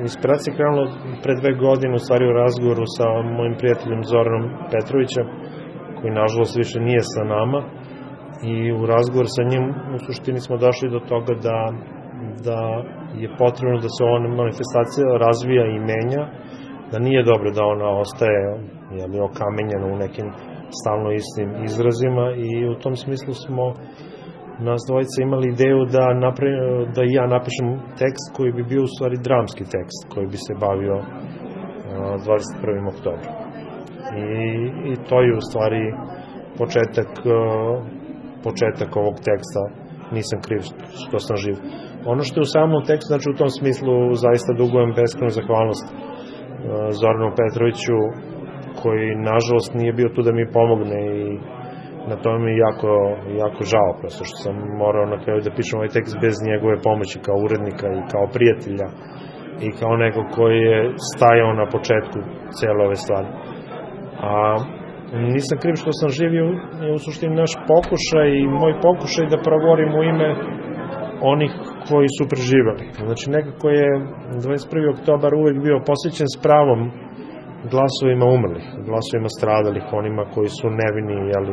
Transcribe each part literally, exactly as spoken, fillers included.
inspiracija krenula pre dve godine u stvari u razgovoru sa mojim prijateljem Zoranom Petrovićem, koji nažalost više nije sa nama, i u razgovor sa njim u suštini smo došli do toga da, da je potrebno da se ova manifestacija razvija i menja, da nije dobro da ona ostaje jeli, okamenjena u nekim stalno istim izrazima, i u tom smislu smo nas dvojica imali ideju da, napre, da ja napišem tekst koji bi bio u stvari dramski tekst, koji bi se bavio dvadeset prvog oktobra. I, i to je u stvari početak, početak ovog teksta, nisam kriv što sam živ. Ono što je u samom tekstu, znači u tom smislu zaista dugujem beskrajnu zahvalnost Zoranu Petroviću, koji nažalost nije bio tu da mi pomogne, i na tome mi je jako, jako žao, prosto što sam morao na kraju da pišem ovaj tekst bez njegove pomoći kao urednika i kao prijatelja i kao neko koji je stajao na početku cijele ove stvari. A nisam kriv što sam živio u suštini naš pokušaj i moj pokušaj da progovorim u ime onih koji su preživali. Znači nekako je dvadeset prvi oktobar uvek bio posvećen s pravom glasovima umrlih, glasovima stradalih, onima koji su nevini, jeli,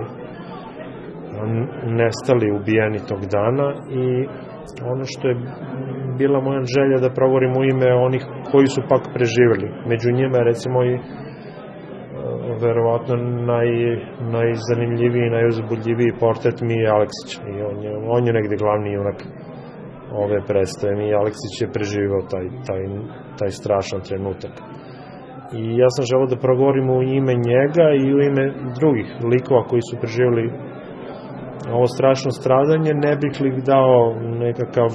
nestali, ubijeni tog dana, i ono što je bila moja želja da progovorim u ime onih koji su pak preživeli. Među njima je recimo i verovatno naj, najzanimljiviji, najuzbudljiviji portret Mije Aleksića, i on je, on je negde glavni junak ove predstave. Mije Aleksić je preživao taj, taj, taj strašan trenutak. I ja sam želeo da progovorim u ime njega i u ime drugih likova koji su preživjeli ovo strašno stradanje, ne bih li dao nekakav,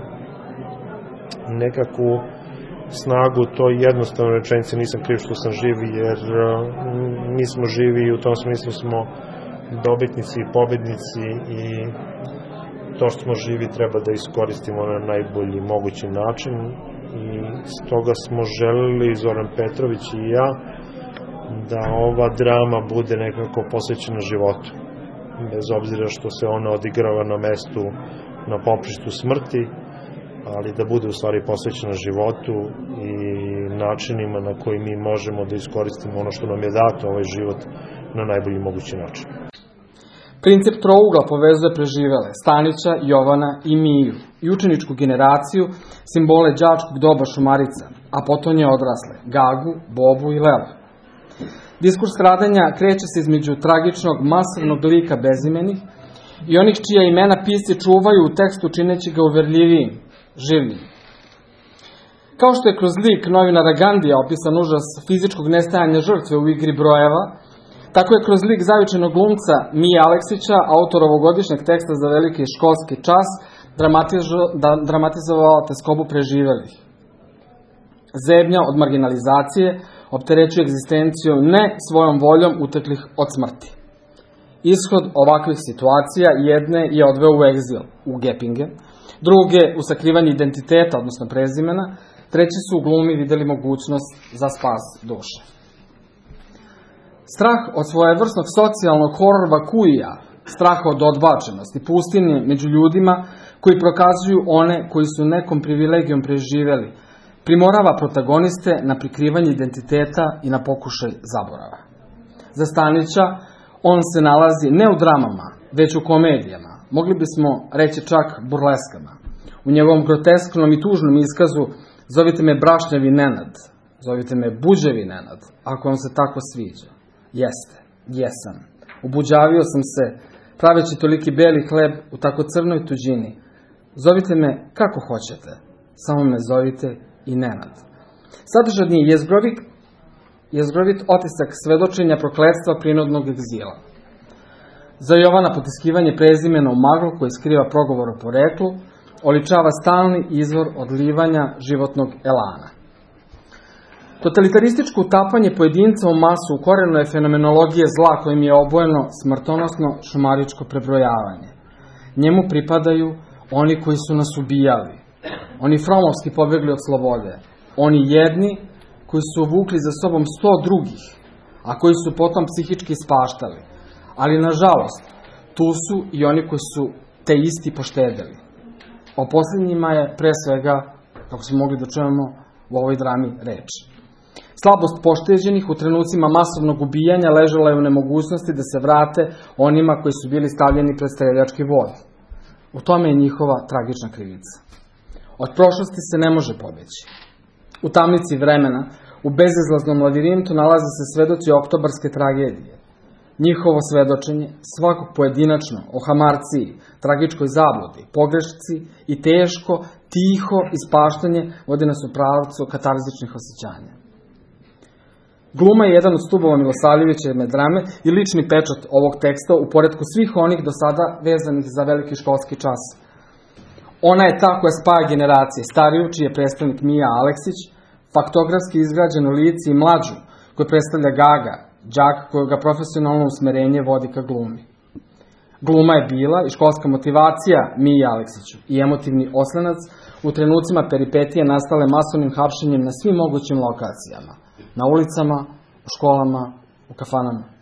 nekakvu snagu toj jednostavnoj rečenici nisam kriv što sam živ, jer mi smo živi i u tom smislu smo dobitnici i pobednici, i to što smo živi treba da iskoristimo na najbolji mogući način. I stoga smo želeli, Zoran Petrović i ja, da ova drama bude nekako posvećena životu, bez obzira što se ona odigrava na mestu, na poprištu smrti, ali da bude u stvari posvećena životu i načinima na koji mi možemo da iskoristimo ono što nam je dato, ovaj život, na najbolji mogući način. Princip trougla povezuje preživele Stanića, Jovana i Miju i učeničku generaciju, simbole đačkog doba Šumarica, a potom je odrasle Gagu, Bobu i Lelu. Diskurs stradanja kreće se između tragičnog masovnog lika bezimenih i onih čija imena pisci čuvaju u tekstu čineći ga uverljivijim, živnim. Kao što je kroz lik novinara Gandija opisan užas fizičkog nestajanja žrtve u igri brojeva, tako je kroz lik zavičajnog glumca Mije Aleksića, autor ovogodišnjeg teksta za veliki školski čas, dramatizovao teskobu preživelih. Zebnja od marginalizacije opterećuje egzistenciju ne svojom voljom uteklih od smrti. Ishod ovakvih situacija jedne je odveo u egzil, u Gepinge, druge u sakrivanje identiteta, odnosno prezimena, treći su u glumi videli mogućnost za spas duše. Strah od svojevrsnog socijalnog horor vakuija, strah od odbačenosti, pustinje među ljudima koji prokazuju one koji su nekom privilegijom preživeli, primorava protagoniste na prikrivanje identiteta i na pokušaj zaborava. Za Stanića on se nalazi ne u dramama, već u komedijama, mogli bismo reći čak burleskama. U njegovom grotesknom i tužnom iskazu zovite me Brašnjevi Nenad, zovite me Buđevi Nenad, ako vam se tako sviđa. Jeste, jesam. Ubuđavio sam se, praveći toliki beli hleb u tako crnoj tuđini. Zovite me kako hoćete, samo me zovite i Nenad. Sadržadni jezgrovit, jezgrovit otisak svedočenja prokletstva prinudnog egzila. Za Jovana potiskivanje prezimena u maglu koji skriva progovor o poreklu, oličava stalni izvor odlivanja životnog elana. Totalitarističko utapanje pojedinca u masu u korenu je fenomenologije zla kojim je obojeno smrtonosno šumaričko prebrojavanje. Njemu pripadaju oni koji su nas ubijali, oni fromovski pobegli od slobode, oni jedni koji su vukli za sobom sto drugih, a koji su potom psihički spaštali. Ali, nažalost, tu su i oni koji su te isti poštedeli. O posljednjima je, pre svega, kako smo mogli da čujemo, u ovoj drami reči. Slabost pošteđenih u trenucima masovnog ubijanja ležala je u nemogućnosti da se vrate onima koji su bili stavljeni pred streljački vod. U tome je njihova tragična krivica. Od prošlosti se ne može pobeći. U tamnici vremena, u bezizlaznom lavirintu nalaze se svedoci oktobarske tragedije. Njihovo svedočenje, svakog pojedinačno, o hamarciji, tragičkoj zabludi, pogrešci i teško, tiho ispaštanje vodi nas u pravcu katarzičnih osjećanja. Gluma je jedan od stubova Milosavljevićeve drame i lični pečat ovog teksta u poretku svih onih do sada vezanih za veliki školski čas. Ona je ta koja spaja generacije, stariju, čiji je predstavnik Mija Aleksić, faktografski izgrađeno lice i mlađu, koju predstavlja Gaga, đak koga profesionalno usmerenje vodi ka glumi. Gluma je bila i školska motivacija Miji Aleksiću i emotivni oslenac u trenucima peripetije nastale masovnim hapšenjem na svim mogućim lokacijama, na ulicama, u školama, u kafanama.